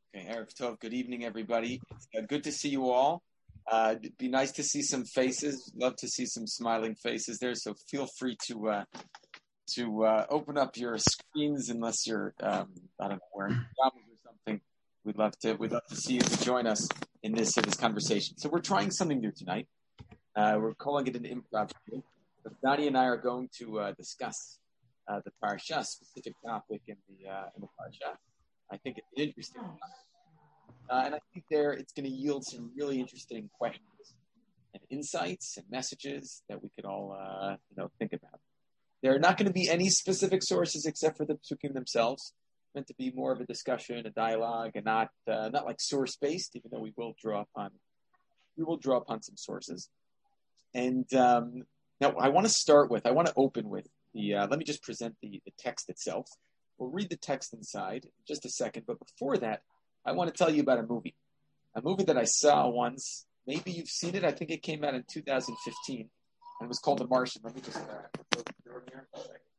Okay, Erev Tov. Good evening, everybody. It's good to see you all. It'd be nice to see some faces. Love to see some smiling faces there. So feel free to open up your screens, unless you're I don't know, wearing pajamas or something. We'd love to see you to join us in this conversation. So we're trying something new tonight. We're calling it an improv show. But Donnie and I are going to discuss the parsha, specific topic in the parsha. I think it's interesting. And I think it's going to yield some really interesting questions and insights and messages that we could all, think about. There are not going to be any specific sources except for the psukim themselves. It's meant to be more of a discussion, a dialogue, and not like source based. Even though we will draw upon some sources. And now I want to open with the. Let me just present the text itself. We'll read the text inside in just a second, but before that, I want to tell you about a movie that I saw once. Maybe you've seen it. I think it came out in 2015, and it was called The Martian. Let me just close the door here.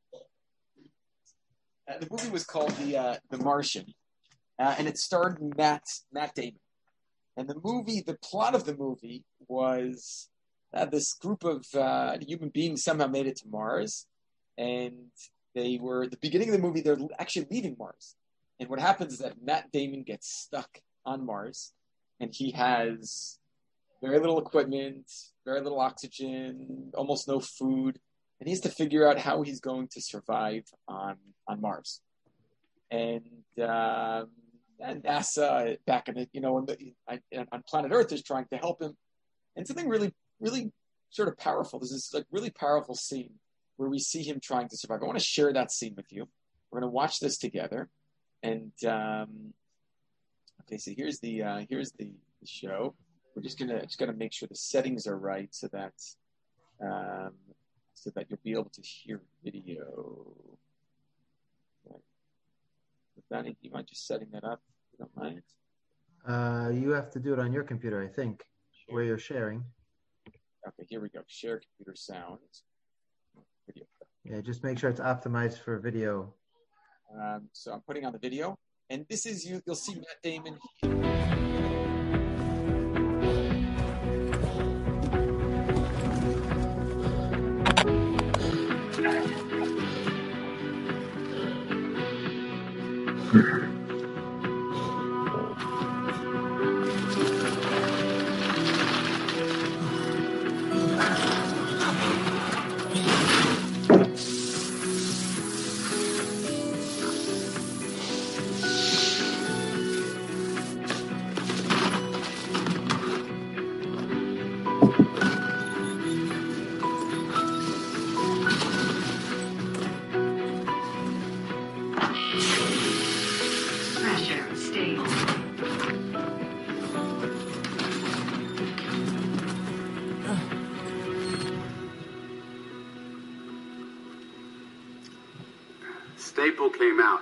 The movie was called The Martian, and it starred Matt Damon. And the plot of the movie was this group of human beings somehow made it to Mars, and they were, at the beginning of the movie, they're actually leaving Mars. And what happens is that Matt Damon gets stuck on Mars, and he has very little equipment, very little oxygen, almost no food, and he has to figure out how he's going to survive on Mars. And NASA back in on planet Earth is trying to help him. And something really, really sort of powerful. There's this really powerful scene where we see him trying to survive. I want to share that scene with you. We're going to watch this together. And okay, so here's the show. We're just gonna make sure the settings are right so that you'll be able to hear video. Okay. Danny, do you mind just setting that up? If you don't mind. You have to do it on your computer, I think, where you're sharing. Okay, here we go. Share computer sound. Video. Yeah, just make sure it's optimized for video. So I'm putting on the video, and this is you'll see Matt Damon. Staple came out.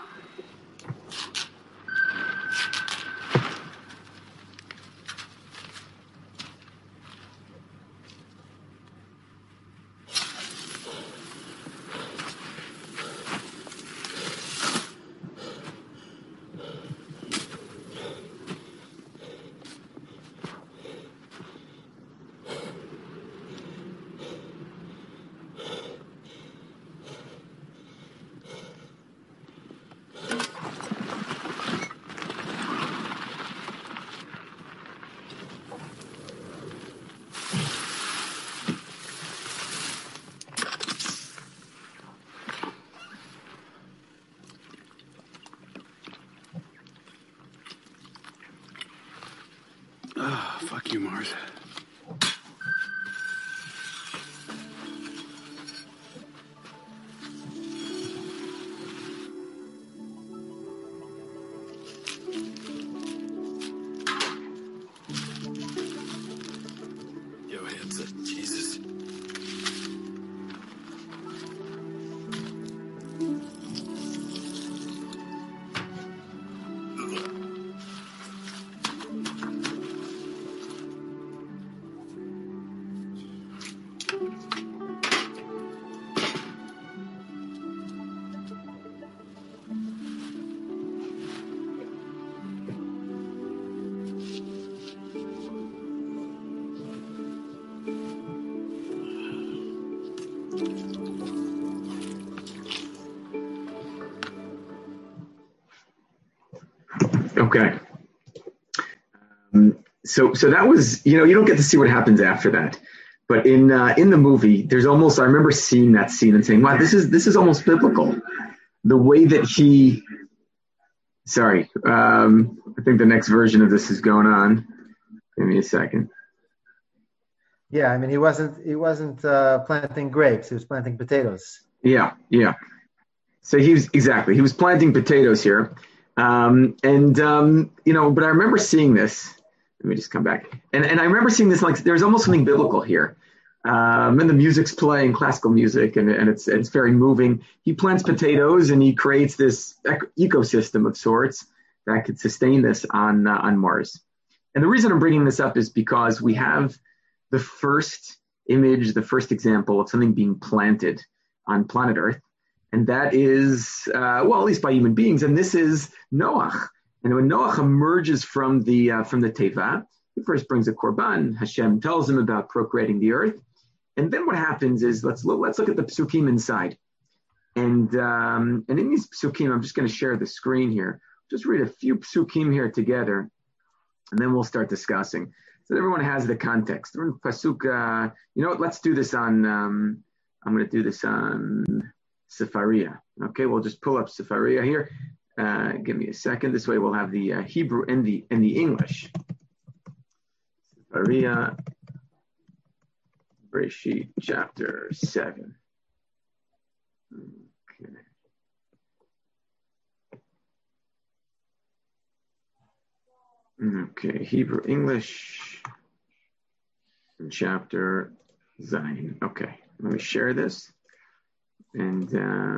Oh, fuck you, Mars. Yo, hands up. Jesus. Okay. So that was, you don't get to see what happens after that. But in the movie, there's almost, I remember seeing that scene and saying, wow, this is almost biblical. The way that I think the next version of this is going on. Give me a second. Yeah, I mean, he wasn't planting grapes. He was planting potatoes. Yeah. So he was planting potatoes here. But I remember seeing this. Let me just come back. And I remember seeing this, like, there's almost something biblical here. And the music's playing, classical music, and it's very moving. He plants potatoes and he creates this ecosystem of sorts that could sustain this on Mars. And the reason I'm bringing this up is because we have the first image, the first example of something being planted on planet Earth. And that is, at least by human beings. And this is Noach. And when Noach emerges from the Teva, he first brings a korban. Hashem tells him about procreating the earth. And then what happens is, let's look at the psukim inside. And in these psukim, I'm just going to share the screen here. Just read a few psukim here together, and then we'll start discussing. So that everyone has the context. We're in pasuk, let's do this on, I'm going to do this on Sefaria. Okay, we'll just pull up Sefaria here. Give me a second. This way we'll have the Hebrew and the English. Sefaria, Bereshit, chapter 7. Okay, Hebrew, English, chapter Zayin. Okay, let me share this. And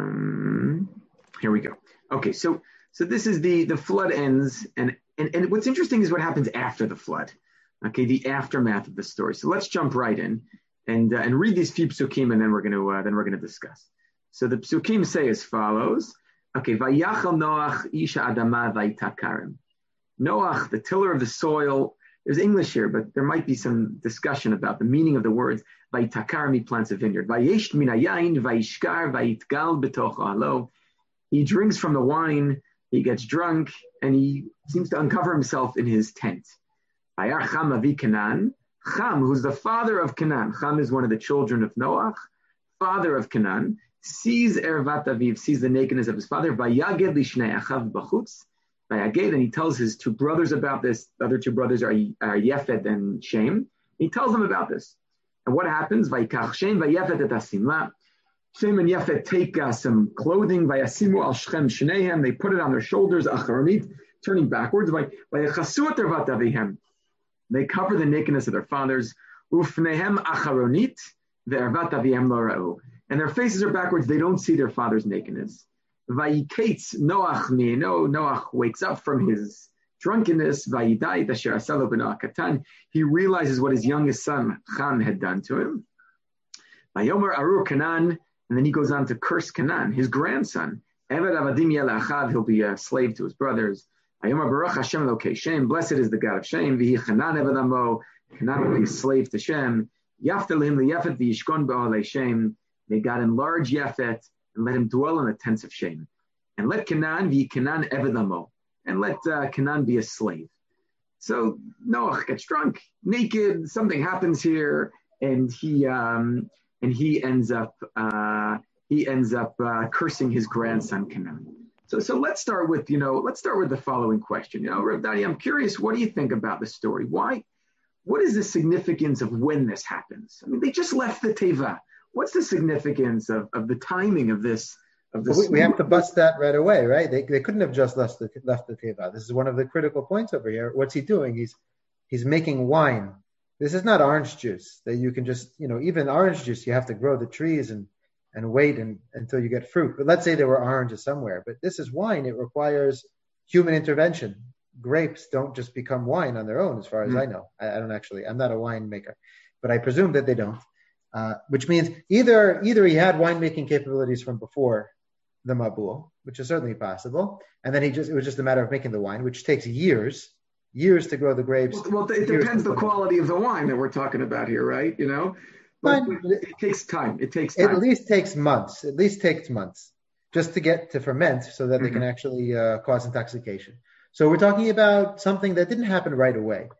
here we go. Okay, so this is the flood ends, and what's interesting is what happens after the flood. Okay, the aftermath of the story. So let's jump right in and read these few psukim, and then we're going to discuss. So the psukim say as follows. Okay, Vayachal Noach isha adama vaytakarim. Noach, the tiller of the soil. There's English here, but there might be some discussion about the meaning of the words. Vaytakarim, he plants a vineyard. Vayesh min hayayin vayishkar vayitgal betoch ahlo. He drinks from the wine, he gets drunk, and he seems to uncover himself in his tent. Vayar Cham avi Canaan. Cham, who's the father of Canaan. Cham is one of the children of Noach, father of Canaan, sees Ervat Aviv, sees the nakedness of his father. Vayaged lishnei achav b'chutz. Vayaged, and he tells his two brothers about this. The other two brothers are Yefet and Shem. He tells them about this. And what happens? Vayikach Shem vayefet et hasimla. Shem and Yefet take some clothing. Vayasimu al Shechem shneihem. They put it on their shoulders. Acharonit, turning backwards. Vayachasu et Ervat Avihem. They cover the nakedness of their fathers. Ufnehem acharonit ve'ervat avihem lo ra'u. And their faces are backwards. They don't see their father's nakedness. Vayikates Noach mi'eno. Noach wakes up from his drunkenness. Vayidai asher asalo b'Noach katan. He realizes what his youngest son Cham had done to him. Vayomer arur Canaan. And then he goes on to curse Canaan, his grandson. Eved avadim yel achav. He'll be a slave to his brothers. Baruch Hashem Elokei Shem, blessed is the God of Shem. V'hi Chanan Eved Amo, Canaan will be a slave to Shem. Yaftel him liyafet v'yishkon ba'olei Shem. May God enlarge Yafet and let him dwell in the tents of Shem. And let Canaan v'hi Canaan Eved Amo, and let Canaan be a slave. So Noach gets drunk, naked. Something happens here, and he ends up cursing his grandson Canaan. So let's start with the following question. Rav Dadi, I'm curious, what do you think about the story? What is the significance of when this happens? I mean, they just left the Teva. What's the significance of the timing of this? We have to bust that right away, right? They couldn't have just left the Teva. This is one of the critical points over here. What's he doing? He's making wine. This is not orange juice that you can just, even orange juice, you have to grow the trees and wait until you get fruit. But let's say there were oranges somewhere. But this is wine. It requires human intervention. Grapes don't just become wine on their own, as far as I know. I don't actually. I'm not a winemaker, but I presume that they don't. Which means either he had winemaking capabilities from before the Mabul, which is certainly possible, and then it was just a matter of making the wine, which takes years to grow the grapes. Well, it depends the quality of the wine that we're talking about here, right? But it takes time. It takes time. At least takes months just to get to ferment so that they can actually cause intoxication. So we're talking about something that didn't happen right away.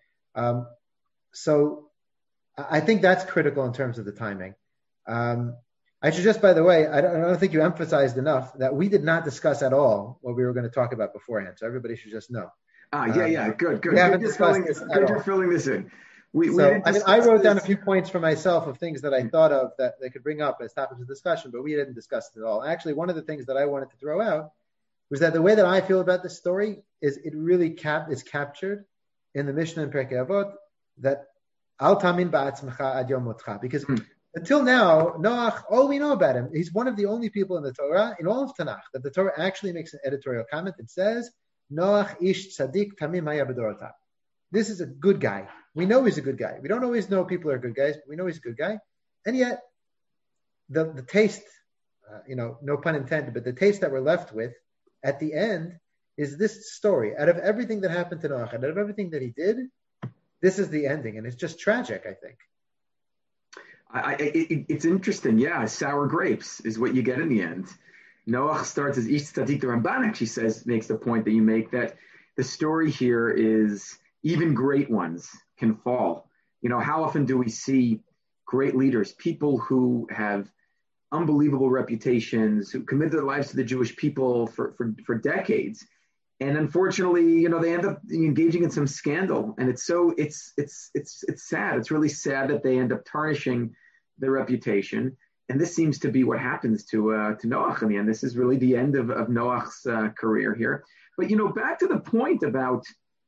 So I think that's critical in terms of the timing. I should just, by the way, I don't think you emphasized enough that we did not discuss at all what we were going to talk about beforehand. So everybody should just know. Good. We haven't discussed this at all. You're filling this in. I wrote down a few points for myself of things that I thought of that they could bring up as topics of discussion, but we didn't discuss it at all. Actually, one of the things that I wanted to throw out was that the way that I feel about this story is it really is captured in the Mishnah in Pirkei Avot that Al Tamin Ba'atzmecha Ad Yom Motcha, because until now, Noach, all we know about him, he's one of the only people in the Torah, in all of Tanakh, that the Torah actually makes an editorial comment that says, Noach ish tzaddik tamim haya b'dorotav. This is a good guy. We know he's a good guy. We don't always know people are good guys, but we know he's a good guy. And yet, the taste, no pun intended, but the taste that we're left with at the end is this story. Out of everything that happened to Noach, out of everything that he did, this is the ending. And it's just tragic, I think. It's interesting. Yeah, sour grapes is what you get in the end. Noach starts as Ish Tzadik. The Ramban actually makes the point that you make, that the story here is even great ones can fall. How often do we see great leaders, people who have unbelievable reputations, who committed their lives to the Jewish people for decades, and unfortunately, they end up engaging in some scandal, and it's sad. It's really sad that they end up tarnishing their reputation. And this seems to be what happens to Noach in the end. This is really the end of Noach's career here. But back to the point about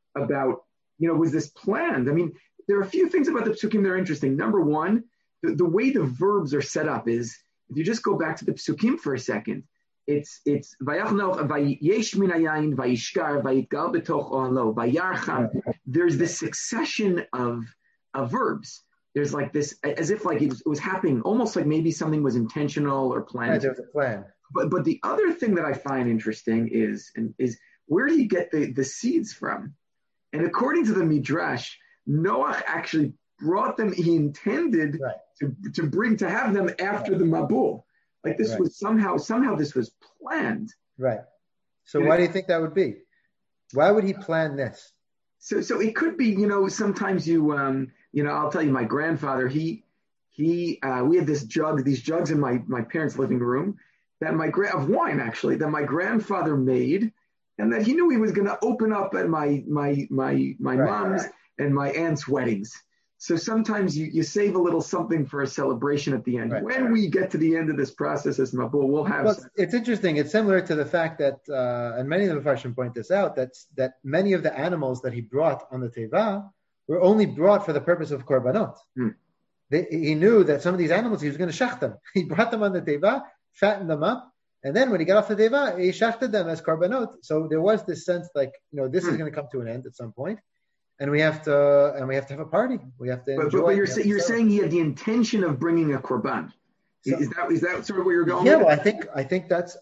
was this planned? I mean, there are a few things about the Psukim that are interesting. Number one, the way the verbs are set up is, if you just go back to the Psukim for a second, it's Vayach Noach Vayesh min hayayin Vayishkar Vayitgal betoch ohalo Vayarcham. There's this succession of verbs. There's like this, as if like it was happening, almost like maybe something was intentional or planned. Right, there was a plan. But the other thing that I find interesting is where do you get the seeds from? And according to the Midrash, Noach actually brought them. He intended to have them after the Mabul. Like this was somehow this was planned. Right. So why do you think that would be? Why would he plan this? So it could be, sometimes I'll tell you, my grandfather, we had these jugs in my parents' living room of wine actually, that my grandfather made, and that he knew he was going to open up at my mom's and my aunt's weddings. So sometimes you save a little something for a celebration at the end. Right. When we get to the end of this process as Mabul, we'll have. Well, it's interesting. It's similar to the fact that, and many of the Mepharshim point this out, that many of the animals that he brought on the Teva were only brought for the purpose of korbanot. He knew that some of these animals he was going to shach them. He brought them on the Teva, fattened them up, and then when he got off the Teva, he shachted them as korbanot. So there was this sense like, this is going to come to an end at some point. And we have to have a party. We have to enjoy. But you're saying he had the intention of bringing a korban. So, is that sort of where you're going? Yeah, well, I think that's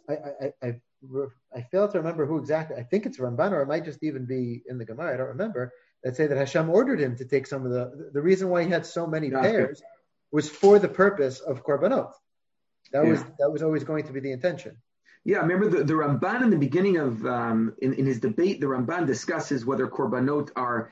I fail to remember who exactly. I think it's Ramban, or it might just even be in the Gemara. I don't remember. That say that Hashem ordered him to take some of the reason why he had so many pairs was for the purpose of korbanot. That was always going to be the intention. Yeah, remember the Ramban in the beginning of in his debate, the Ramban discusses whether korbanot are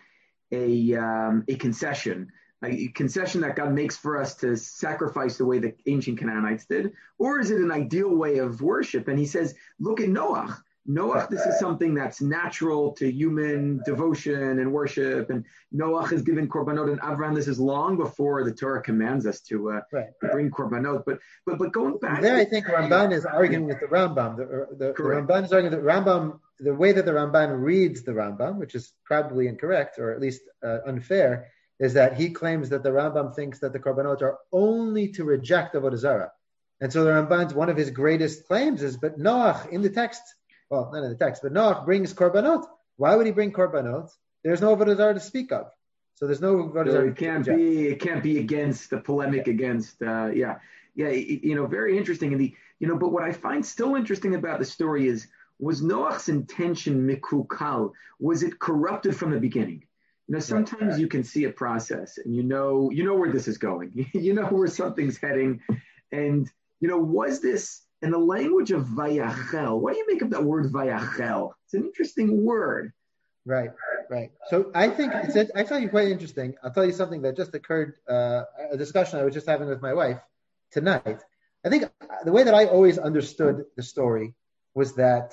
a concession that God makes for us to sacrifice the way the ancient Canaanites did, or is it an ideal way of worship? And he says, look at Noach. This is something that's natural to human devotion and worship. And Noach has given korbanot, and Avraham, this is long before the Torah commands us to bring korbanot. But going back there, I think Ramban is arguing with the Rambam. The Ramban is arguing that Rambam, the way that the Ramban reads the Rambam, which is probably incorrect or at least unfair, is that he claims that the Rambam thinks that the korbanot are only to reject avodah zarah. And so the Ramban's one of his greatest claims is, but Noach in the text. Well, not in the text, but Noach brings korbanot. Why would he bring korbanot? There's no avodah zarah to speak of. So there's no avodah zarah. It can't be against the polemic against. Very interesting. And but what I find still interesting about the story is, was Noach's intention mikukal? Was it corrupted from the beginning? Sometimes you can see a process, and you know where this is going. You know where something's heading, and was this? In the language of Vayachel, what do you make of that word Vayachel? It's an interesting word. Right, right. So I think it's actually quite interesting. I'll tell you something that just occurred, a discussion I was just having with my wife tonight. I think the way that I always understood the story was that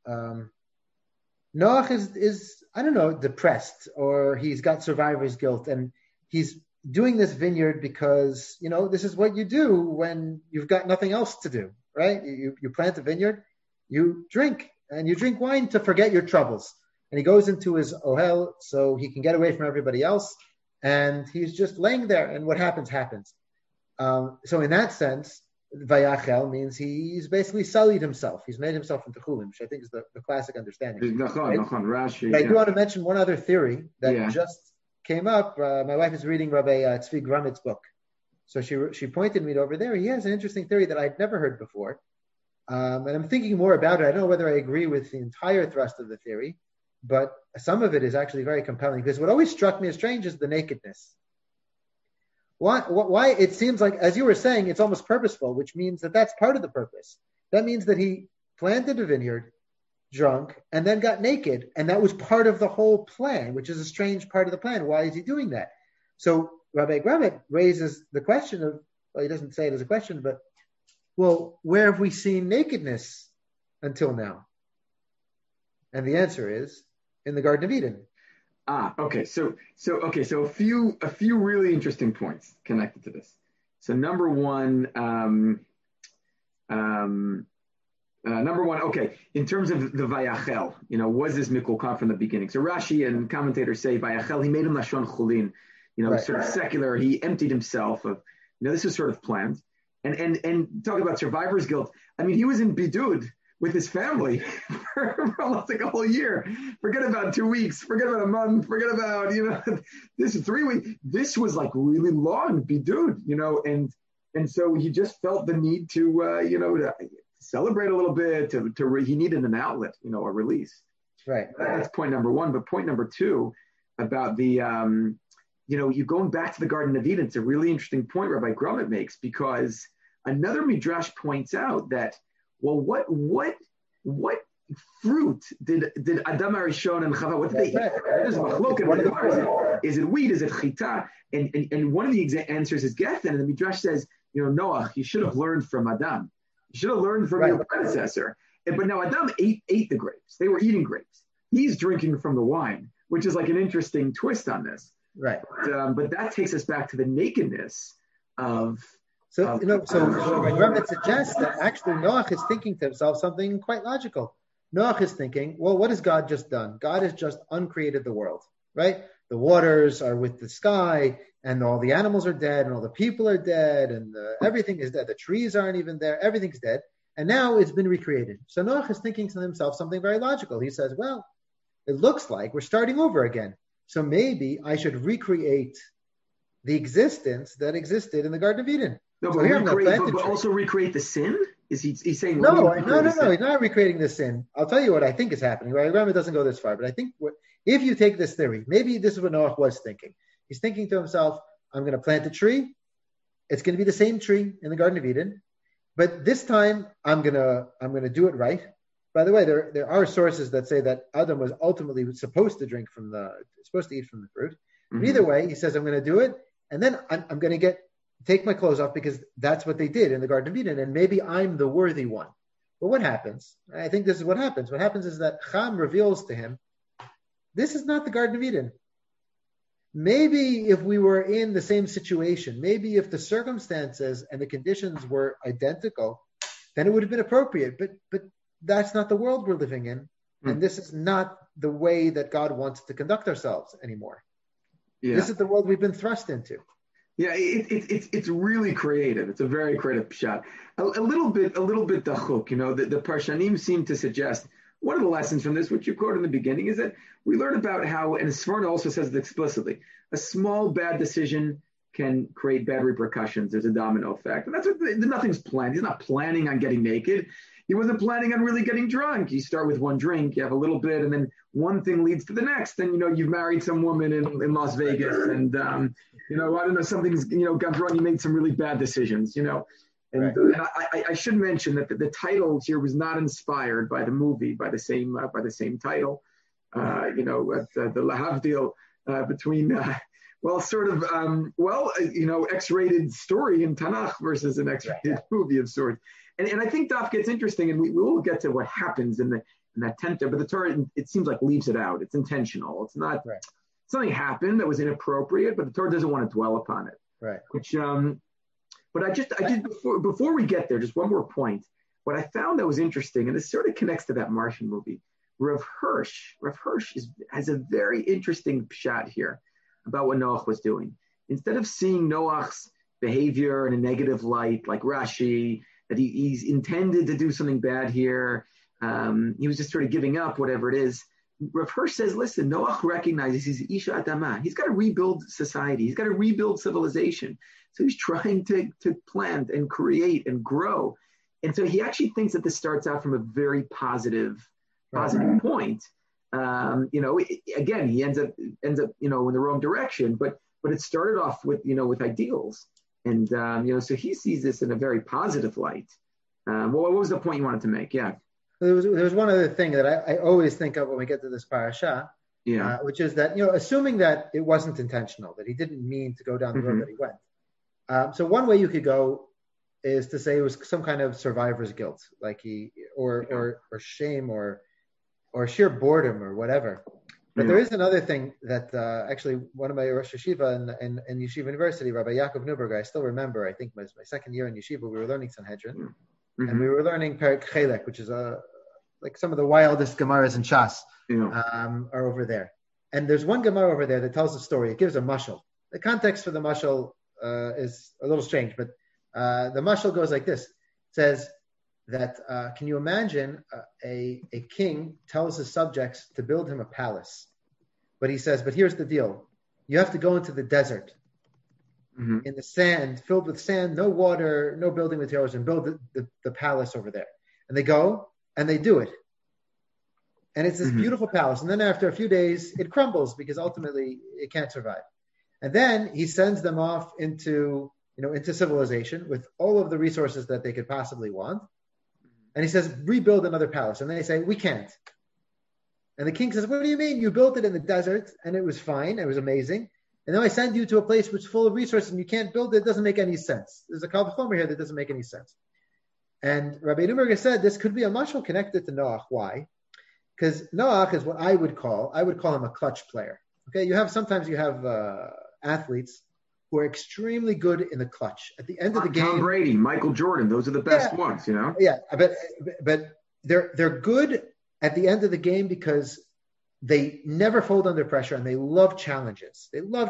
Noach is, I don't know, depressed, or he's got survivor's guilt, and he's doing this vineyard because, this is what you do when you've got nothing else to do, right? You plant a vineyard, you drink, and you drink wine to forget your troubles. And he goes into his ohel so he can get away from everybody else. And he's just laying there, and what happens, happens. So in that sense, Vayachel means he's basically sullied himself. He's made himself into chulim, which I think is the classic understanding. Right? Rashi, but I do want to mention one other theory that just came up. My wife is reading Rabbi Tzvi Grumitz's book. So she pointed me over there. He has an interesting theory that I'd never heard before. And I'm thinking more about it. I don't know whether I agree with the entire thrust of the theory, but some of it is actually very compelling, because what always struck me as strange is the nakedness. Why it seems like, as you were saying, it's almost purposeful, which means that that's part of the purpose. That means that he planted a vineyard, drunk, and then got naked, and that was part of the whole plan, which is a strange part of the plan. Why is he doing that? So Rabbi Grumit raises the question of, well, he doesn't say it as a question, but, well, where have we seen nakedness until now? And the answer is in the Garden of Eden. Okay. So a few really interesting points connected to this. So number one, okay, in terms of the Vayachel, was this Mikul Khan from the beginning? So Rashi and commentators say Vayachel, he made him Lashon Chulin, right. Sort of secular. He emptied himself of, this was sort of planned. And talk about survivor's guilt. I mean, he was in Bidud with his family for almost like a whole year. Forget about 2 weeks. Forget about a month. Forget about, this 3 weeks. This was like really long, bidud, and so he just felt the need to, to celebrate a little bit, he needed an outlet, a release. Right. That's point number one. But point number two about the, you going back to the Garden of Eden, it's a really interesting point Rabbi Grumit makes, because another midrash points out that, well, what fruit did Adam Arishon and Chava, what did they eat? Is it wheat? Is it chita? And one of the answers is Gethen, and the midrash says, Noach, you should have learned from Adam. You should have learned from your predecessor. But now Adam ate the grapes. They were eating grapes. He's drinking from the wine, which is like an interesting twist on this. Right. But that takes us back to the nakedness of. So Grumit suggests that actually Noach is thinking to himself something quite logical. Noach is thinking, well, what has God just done? God has just uncreated the world, right? The waters are with the sky, and all the animals are dead, and all the people are dead, and everything is dead. The trees aren't even there. Everything's dead. And now it's been recreated. So Noach is thinking to himself something very logical. He says, well, it looks like we're starting over again. So maybe I should recreate the existence that existed in the Garden of Eden. No, so but also recreate the sin? Is he's saying no? He's not recreating the sin. I'll tell you what I think is happening. Right? Rambam doesn't go this far, but I think if you take this theory, maybe this is what Noach was thinking. He's thinking to himself, I'm going to plant a tree. It's going to be the same tree in the Garden of Eden, but this time I'm going to do it right. By the way, there are sources that say that Adam was ultimately supposed to eat from the fruit. Mm-hmm. But either way, he says, I'm going to do it, and then I'm going to take my clothes off, because that's what they did in the Garden of Eden, and maybe I'm the worthy one. But what happens? I think this is what happens. What happens is that Cham reveals to him, this is not the Garden of Eden. Maybe if we were in the same situation, maybe if the circumstances and the conditions were identical, then it would have been appropriate. But that's not the world we're living in, and this is not the way that God wants to conduct ourselves anymore. Yeah. This is the world we've been thrust into. Yeah, it's really creative. It's a very creative shot. A little bit dachuk. The Parshanim seem to suggest one of the lessons from this, which you quoted in the beginning, is that we learn about how, and Sforno also says it explicitly, a small bad decision can create bad repercussions. There's a domino effect, and that's what nothing's planned. He's not planning on getting naked. He wasn't planning on really getting drunk. You start with one drink, you have a little bit, and then one thing leads to the next. Then, you've married some woman in Las Vegas, and, I don't know, something's, gone wrong. You made some really bad decisions, And I should mention that the title here was not inspired by the movie, by the same title. the lahavdil between X-rated story in Tanakh versus an X-rated movie of sorts. And I think Daf gets interesting, and we will get to what happens in that tent there. But the Torah, it seems like, leaves it out. It's intentional. It's not something happened that was inappropriate, but the Torah doesn't want to dwell upon it. Right. But I did before we get there, just one more point. What I found that was interesting, and this sort of connects to that Martian movie. Rav Hirsch has a very interesting shot here about what Noach was doing. Instead of seeing Noach's behavior in a negative light, like Rashi, that he's intended to do something bad here, he was just sort of giving up, whatever it is. Rav Hirsch says, listen, Noach recognizes he's Isha Adama. He's got to rebuild society. He's got to rebuild civilization. So he's trying to plant and create and grow. And so he actually thinks that this starts out from a very positive point. Again, he ends up in the wrong direction, but it started off with ideals. And, so he sees this in a very positive light. What was the point you wanted to make? Yeah. There was one other thing that I always think of when we get to this parasha, which is that, assuming that it wasn't intentional, that he didn't mean to go down the road that he went. So one way you could go is to say it was some kind of survivor's guilt, like or shame or sheer boredom or whatever. But there is another thing that actually one of my Rosh Yeshiva in Yeshiva University, Rabbi Yaakov Newberg, I still remember, I think it was my second year in Yeshiva, we were learning Sanhedrin. And we were learning Perek Chelek, which is like some of the wildest Gemaras in Shas are over there. And there's one Gemara over there that tells a story. It gives a mashal. The context for the mashal is a little strange, but the mashal goes like this. It says that, can you imagine a king tells his subjects to build him a palace? But he says, but here's the deal. You have to go into the desert. In the sand, filled with sand, no water, no building materials, and build the palace over there. And they go, and they do it. And it's this beautiful palace. And then after a few days, it crumbles because ultimately it can't survive. And then he sends them off into civilization with all of the resources that they could possibly want. And he says, rebuild another palace. And they say, we can't. And the king says, what do you mean? You built it in the desert, and it was fine. It was amazing. And then I send you to a place which is full of resources and you can't build it. It doesn't make any sense. There's a kal v'chomer here that doesn't make any sense. And Rabbi Newberger said this could be a mashal connected to Noach. Why? Because Noach is what I would call him a clutch player. Okay, sometimes you have athletes who are extremely good in the clutch. At the end of the game, Tom Brady, Michael Jordan, those are the best ones, Yeah, but they're good at the end of the game because they never fold under pressure and they love challenges.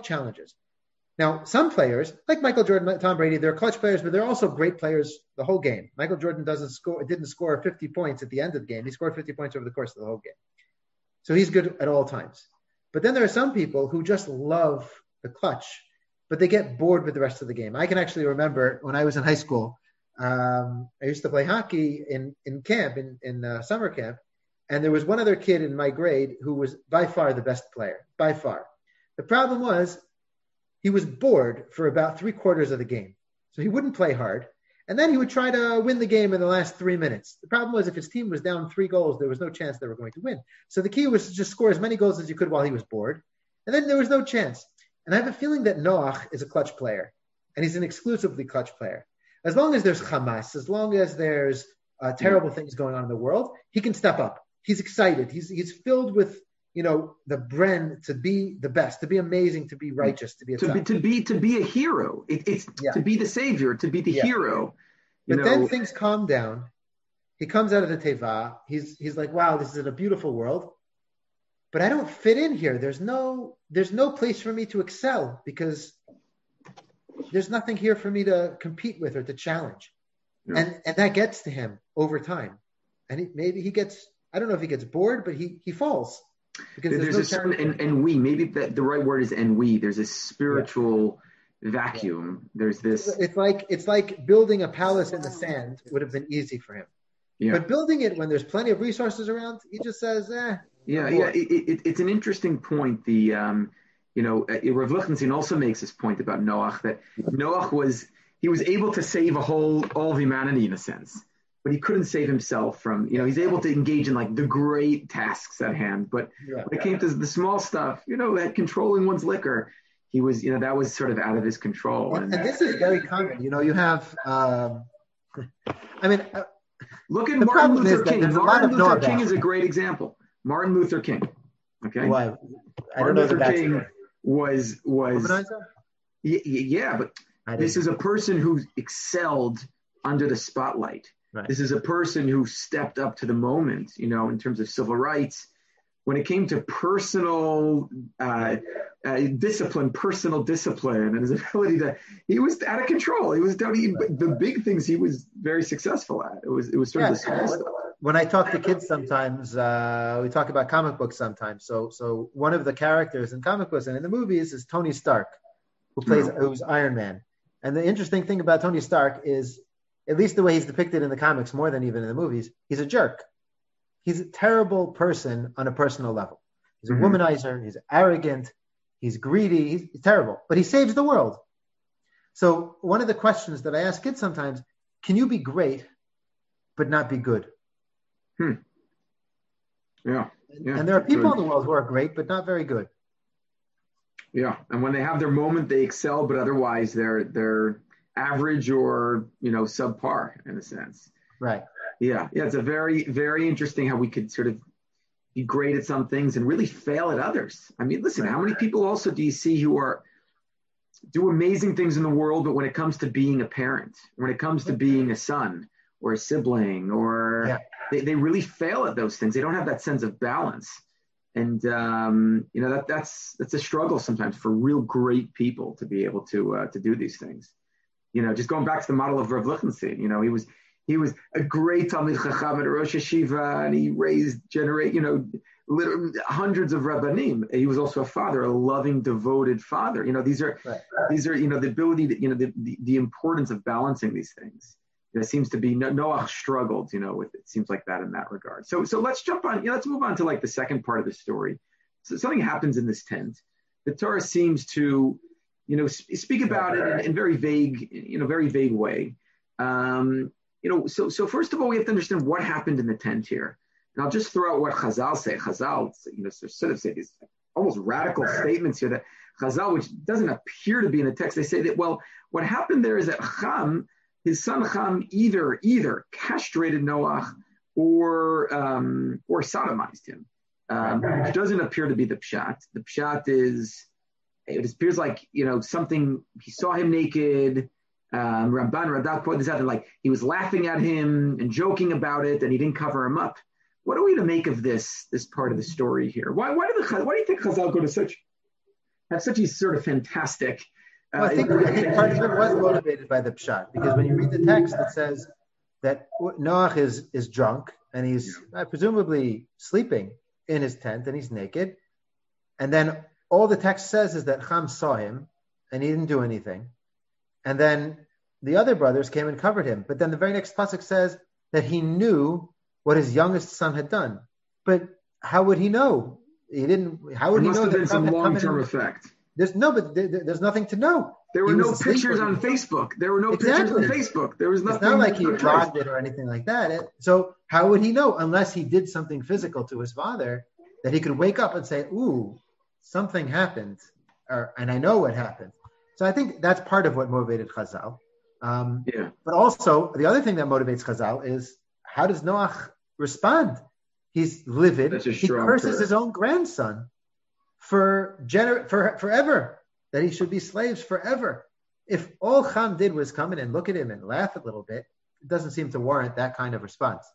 Now, some players, like Michael Jordan, Tom Brady, they're clutch players, but they're also great players the whole game. Michael Jordan didn't score 50 points at the end of the game. He scored 50 points over the course of the whole game. So he's good at all times. But then there are some people who just love the clutch, but they get bored with the rest of the game. I can actually remember when I was in high school, I used to play hockey in camp, in summer camp. And there was one other kid in my grade who was by far the best player, by far. The problem was he was bored for about 3/4 of the game. So he wouldn't play hard. And then he would try to win the game in the last 3 minutes. The problem was if his team was down 3 goals, there was no chance they were going to win. So the key was to just score as many goals as you could while he was bored. And then there was no chance. And I have a feeling that Noach is a clutch player. And he's an exclusively clutch player. As long as there's Hamas, as long as there's terrible things going on in the world, he can step up. He's excited. He's filled with, the bren to be the best, to be amazing, to be righteous, to be a to be a hero. It's to be the savior, to be the hero. But then things calm down. He comes out of the teva. He's like, wow, this is a beautiful world, but I don't fit in here. There's no place for me to excel because there's nothing here for me to compete with or to challenge. Yeah. And that gets to him over time. And maybe he gets. I don't know if he gets bored, but he falls. Because there's a certain ennui. Maybe the right word is ennui. There's a spiritual vacuum. Yeah. There's this. It's like building a palace in the sand would have been easy for him. Yeah. But building it when there's plenty of resources around, he just says, It's an interesting point. The Rav Lichtenstein also makes this point about Noach, that Noach was able to save all of humanity in a sense. but he couldn't save himself from, he's able to engage in like the great tasks at hand. But when it came to the small stuff, that controlling one's liquor, he was, that was sort of out of his control. And this is very common. You have, look at Martin Luther King. Martin Luther King is a great example. Martin Luther King. Okay. Why? I Martin don't know Luther the King was but this is a person who excelled under the spotlight. Right. This is a person who stepped up to the moment, in terms of civil rights. When it came to personal discipline, and his ability he was out of control. He was the big things he was very successful at. It was sort of the small stuff. When I talk to kids sometimes, we talk about comic books sometimes. So one of the characters in comic books and in the movies is Tony Stark, who's Iron Man. And the interesting thing about Tony Stark is, at least the way he's depicted in the comics more than even in the movies, he's a jerk. He's a terrible person on a personal level. He's a womanizer. He's arrogant. He's greedy. He's terrible. But he saves the world. So one of the questions that I ask kids sometimes, can you be great but not be good? Yeah. And there are people in the world who are great but not very good. Yeah. And when they have their moment, they excel, but otherwise they're average or, subpar in a sense. Right. Yeah. It's a very, very interesting how we could sort of be great at some things and really fail at others. I mean, listen, how many people also do you see who do amazing things in the world, but when it comes to being a parent, when it comes to being a son or a sibling, or they really fail at those things. They don't have that sense of balance. And, that's a struggle sometimes for real great people to be able to do these things. Just going back to the model of Rav Lichtenstein, he was a great Talmid Chacham at Rosh Hashiva, and he raised, hundreds of Rabbanim. He was also a father, a loving, devoted father. These are the ability to, the importance of balancing these things. It seems to be Noach struggled, with it seems like that in that regard. So let's jump on, let's move on to like the second part of the story. So something happens in this tent. The Torah seems to, speak about it in very vague way. So first of all, we have to understand what happened in the tent here. And I'll just throw out what Chazal say. Chazal, sort of say these almost radical statements here that Chazal, which doesn't appear to be in the text, they say that, well, what happened there is that Cham, his son Cham, either castrated Noach or sodomized him, which doesn't appear to be the pshat. The pshat is, it appears like, something, he saw him naked. Ramban Radak quoted this out, like he was laughing at him and joking about it, and he didn't cover him up. What are we to make of this part of the story here? Why do you think Chazal go to have such a sort of fantastic? I think part of it was motivated by the pshat, because when you read the text, it says that Noach is drunk and he's presumably sleeping in his tent and he's naked, and then all the text says is that Cham saw him and he didn't do anything. And then the other brothers came and covered him. But then the very next pasuk says that he knew what his youngest son had done. But how would he know? He didn't. How would he know? There must have been some long-term effect. There's nothing to know. There were no pictures on Facebook. There were no pictures on Facebook. There was nothing. It's not like he blogged it or anything like that. So how would he know unless he did something physical to his father that he could wake up and say, "Ooh, something happened," and I know what happened. So I think that's part of what motivated Chazal. But also, the other thing that motivates Chazal is, how does Noach respond? He's livid. He curses his own grandson for forever, that he should be slaves forever. If all Cham did was come in and look at him and laugh a little bit, it doesn't seem to warrant that kind of response.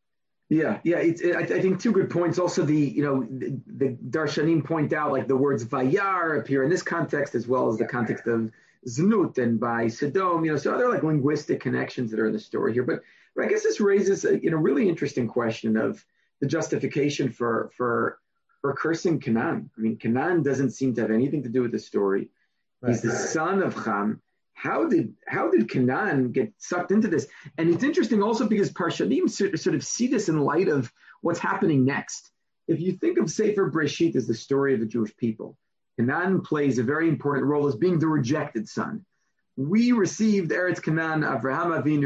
I think two good points. Also, the Darshanim point out, like the words Vayar appear in this context as well as the context of Znut and by Sodom. So other like linguistic connections that are in the story here. But I guess this raises a really interesting question of the justification for cursing Canaan. I mean, Canaan doesn't seem to have anything to do with the story. Right. He's the son of Cham. How did Canaan get sucked into this? And it's interesting also because Parshanim sort of see this in light of what's happening next. If you think of Sefer Breshit as the story of the Jewish people, Canaan plays a very important role as being the rejected son. We received Eretz Canaan, Avraham Avinu,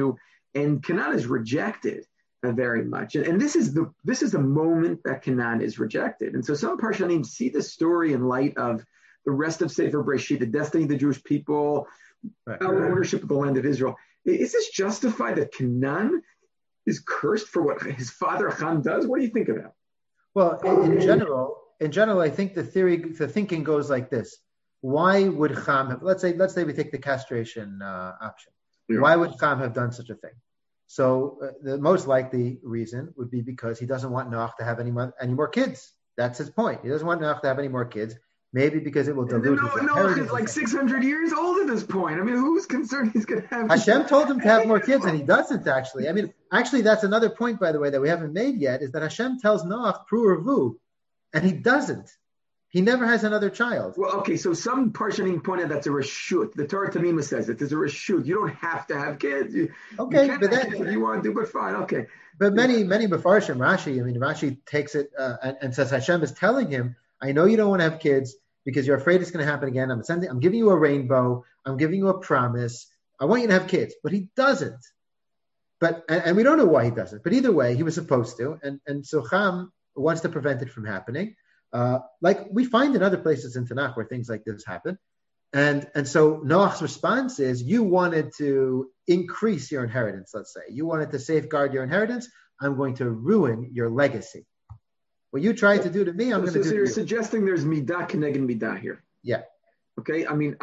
And Canaan is rejected very much. And this is the moment that Canaan is rejected. And so some Parshanim see the story in light of the rest of Sefer Breshit, the destiny of the Jewish people, our ownership of the land of Israel. Is this justified that Canaan is cursed for what his father Ham does? What do you think of that? Well, in general, I think the thinking goes like this: why would Ham have? Let's say we take the castration option. Yeah. Why would Ham have done such a thing? So the most likely reason would be because he doesn't want Noach to have any more kids. That's his point. He doesn't want Noach to have any more kids. Maybe because it will dilute his inheritance. Noach is like 600 years old at this point. I mean, who's concerned he's going to have... Hashem told him to have more kids, and he doesn't, actually. I mean, actually, that's another point, by the way, that we haven't made yet, is that Hashem tells Noach, Pru Urvu, and he doesn't. He never has another child. Well, okay, so some Parshanim pointed that's a reshut. The Torah Tamima says it. There's a reshut. You don't have to have kids. Okay, but that if you want to, but fine, okay. But many Mefarshim, Rashi takes it and says Hashem is telling him, I know you don't want to have kids because you're afraid it's going to happen again. I'm giving you a rainbow. I'm giving you a promise. I want you to have kids. But he doesn't. And we don't know why he doesn't. But either way, he was supposed to. And so Ham wants to prevent it from happening. Like we find in other places in Tanakh where things like this happen. And so Noach's response is, you wanted to increase your inheritance, let's say. You wanted to safeguard your inheritance. I'm going to ruin your legacy. What you tried to do to me, I'm going to do to you. So you're suggesting there's midah keneged midah here. Yeah. Okay. I mean,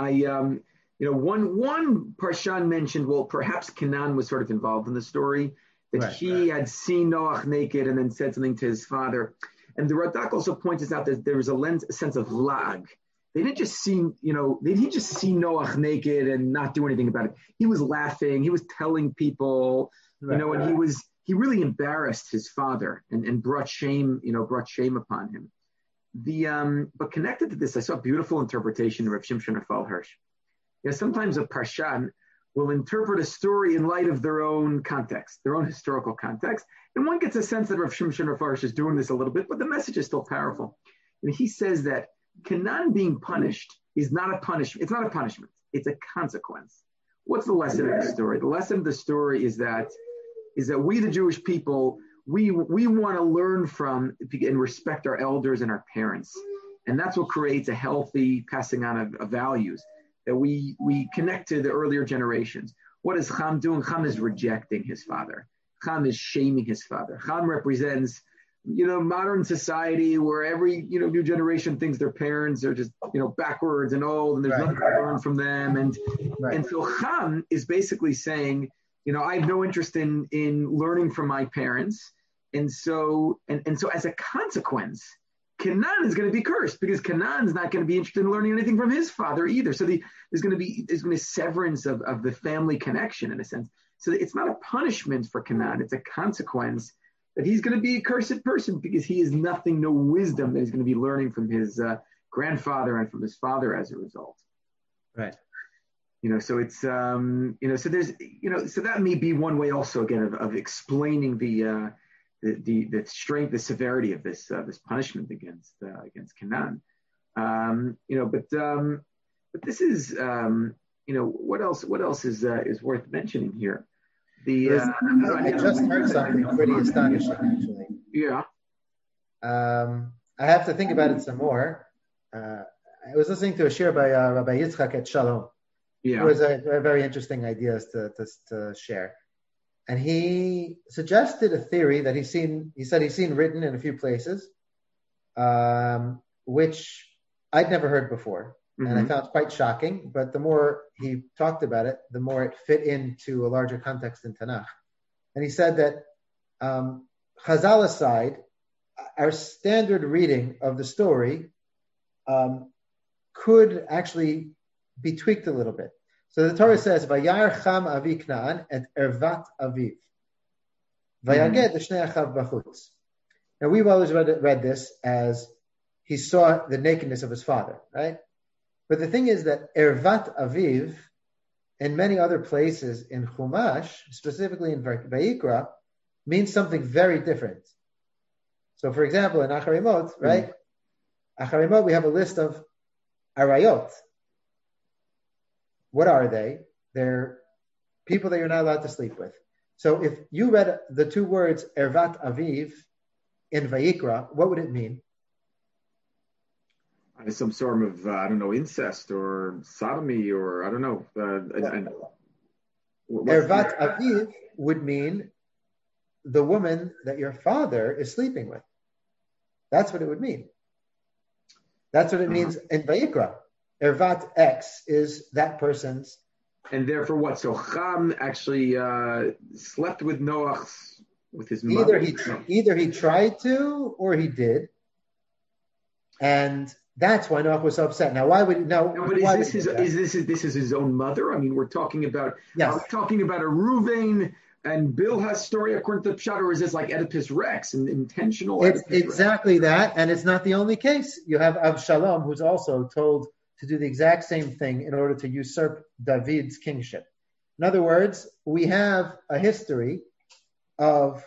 one Parshan mentioned, well, perhaps Canaan was sort of involved in the story, that he had seen Noach naked and then said something to his father. And the Radak also points out that there was a sense of lag. They didn't just see, Noach naked and not do anything about it. He was laughing. He was telling people, and he really embarrassed his father and brought shame upon him. But connected to this, I saw a beautiful interpretation of Rav Shimshon Raphael Hirsch. Sometimes a Parshan will interpret a story in light of their own context, their own historical context. And one gets a sense that Rav Shimshon Raphael Hirsch is doing this a little bit, but the message is still powerful. And he says that Canaan being punished is not a punishment. It's not a punishment. It's a consequence. What's the lesson of the story? The lesson of the story is that we, the Jewish people, we want to learn from and respect our elders and our parents. And that's what creates a healthy passing on of values, that we connect to the earlier generations. What is Ham doing? Ham is rejecting his father. Ham is shaming his father. Ham represents, modern society where every, new generation thinks their parents are just, backwards and old and there's nothing to learn from them. And so Ham is basically saying, I have no interest in learning from my parents. And so as a consequence, Canaan is going to be cursed because Canaan is not going to be interested in learning anything from his father either. So there's going to be severance of the family connection in a sense. So it's not a punishment for Canaan. It's a consequence that he's going to be a cursed person because he has no wisdom that he's going to be learning from his grandfather and from his father as a result. Right. So it's, so there's, so that may be one way also again of explaining the strength, the severity of this punishment against Canaan. But this is, what else is worth mentioning here? I just heard something pretty astonishing, actually. Yeah. I have to think about it some more. I was listening to a share by Rabbi Yitzchak at Shalom. Yeah. It was a very interesting ideas to share. And he suggested a theory that he's seen written in a few places, which I'd never heard before. Mm-hmm. And I found quite shocking. But the more he talked about it, the more it fit into a larger context in Tanakh. And he said that Chazal aside, our standard reading of the story could actually be tweaked a little bit. So the Torah says, "Vayar Cham avi Knaan et ervat aviv, vayaged l'shnei achav b'chutz." Now we've always read this as he saw the nakedness of his father, right? But the thing is that ervat aviv, in many other places in Chumash, specifically in Vayikra, means something very different. So, for example, in Acharimot, right? Acharimot, we have a list of arayot. What are they? They're people that you're not allowed to sleep with. So if you read the two words Ervat Aviv in Vayikra, what would it mean? Some sort of, I don't know, incest or sodomy or I don't know. Ervat Aviv would mean the woman that your father is sleeping with. That's what it would mean. That's what it means in Vayikra. Ervat X is that person's. And therefore what? So Cham actually slept with Noach, with his mother? Either he tried to or he did. And that's why Noach was so upset. Now, why would this is his own mother? I mean, we're talking about a Reuven and Bilhah's story according to the Pshat, or is this like Oedipus Rex and intentional? It's exactly that, and it's not the only case. You have Avshalom, who's also told to do the exact same thing in order to usurp David's kingship. In other words, we have a history of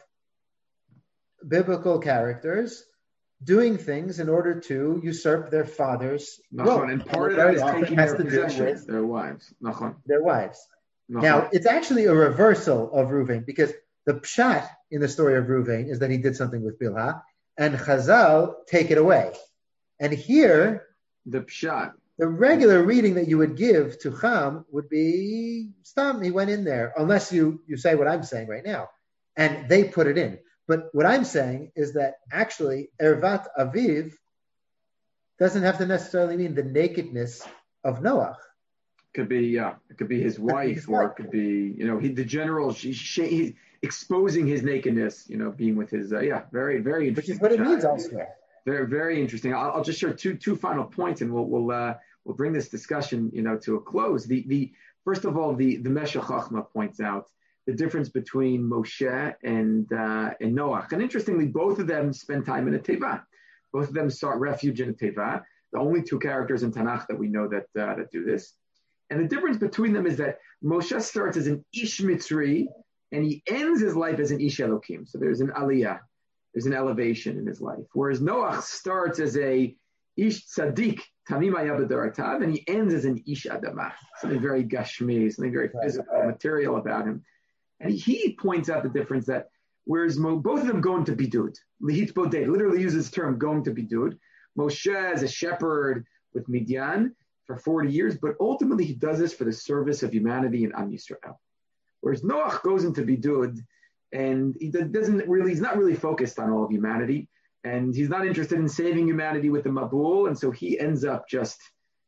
biblical characters doing things in order to usurp their father's role. And part of that is taking their possessions, their wives. Their wives. Now, it's actually a reversal of Reuven, because the pshat in the story of Reuven is that he did something with Bilhah, and Chazal take it away. And here, the pshat, the regular reading that you would give to Cham would be, Stam, he went in there, unless you say what I'm saying right now. And they put it in. But what I'm saying is that actually Ervat Aviv doesn't have to necessarily mean the nakedness of Noach. Could be, it could be his wife, or it could be, the general, he's exposing his nakedness, being with his, very, very interesting. Which is what it means elsewhere. Very, very interesting. I'll just share two final points, and we'll bring this discussion, to a close. The first of all, the Meshech Chochmah points out the difference between Moshe and Noach. And interestingly, both of them spend time in a teva. Both of them sought refuge in a teva. The only two characters in Tanakh that we know that do this. And the difference between them is that Moshe starts as an Ish Mitzri, and he ends his life as an Ish Elokim. So there's an aliyah, there's an elevation in his life. Whereas Noach starts as a Ish Tzaddik, Tamim Ayabadoratav, and he ends as an Ish Adamah, something very Gashmi, something very physical, material about him. And he points out the difference that whereas both of them go into bidud, Lihit Boded, literally uses the term going to bidud. Moshe as a shepherd with Midian for 40 years, but ultimately he does this for the service of humanity and Am Yisrael. Whereas Noach goes into bidud, and he's not really focused on all of humanity, and he's not interested in saving humanity with the Mabul, and so he ends up just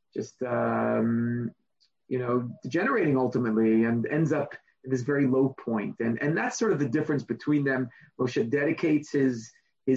degenerating ultimately, and ends up at this very low point. And that's sort of the difference between them. Moshe dedicates his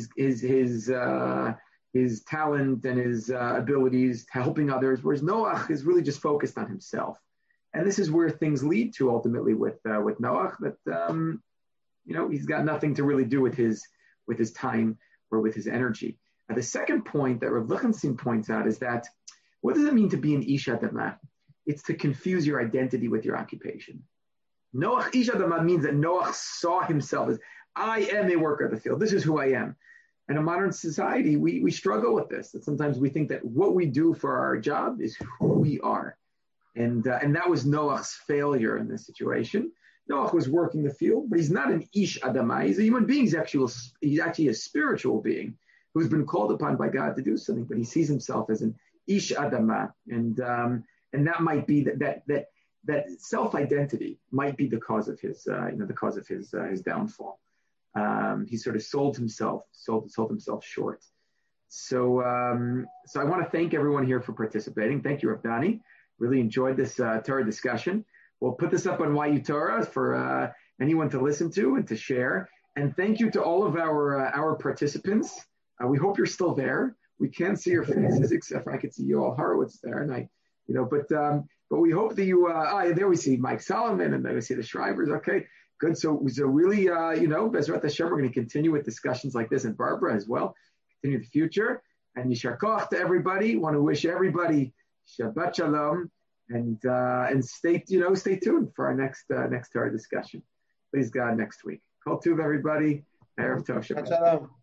talent and his abilities to helping others, whereas Noach is really just focused on himself. And this is where things lead to ultimately with Noach, that he's got nothing to really do with his time or with his energy. Now, the second point that Rav Lichtenstein points out is that what does it mean to be an Ish Adamah? It's to confuse your identity with your occupation. Noach Ish Adamah means that Noach saw himself as, I am a worker of the field. This is who I am. And in modern society, we struggle with this. That sometimes we think that what we do for our job is who we are. And that was Noach's failure in this situation. Noach was working the field, but he's not an Ish Adamah. He's a human being. He's actually a spiritual being who's been called upon by God to do something, but he sees himself as an Ish Adamah. And that might be that self-identity might be the cause of his downfall. He sort of sold himself short. So I want to thank everyone here for participating. Thank you, Rav Dani. Really enjoyed this Torah discussion. We'll put this up on YU Torah for anyone to listen to and to share. And thank you to all of our participants. We hope you're still there. We can't see your faces except for I can see Yoel Horowitz there, and but we hope that you. There we see Mike Solomon, and then we see the Shrivers. Okay, good. So really, Bezrat Hashem, we're going to continue with discussions like this, and Barbara as well. Continue the future, and Yishar Koch to everybody. Want to wish everybody Shabbat Shalom, and stay tuned for our next Torah discussion. Please God next week. Kol Tuv, everybody. Erev Tov. Shabbat Shalom.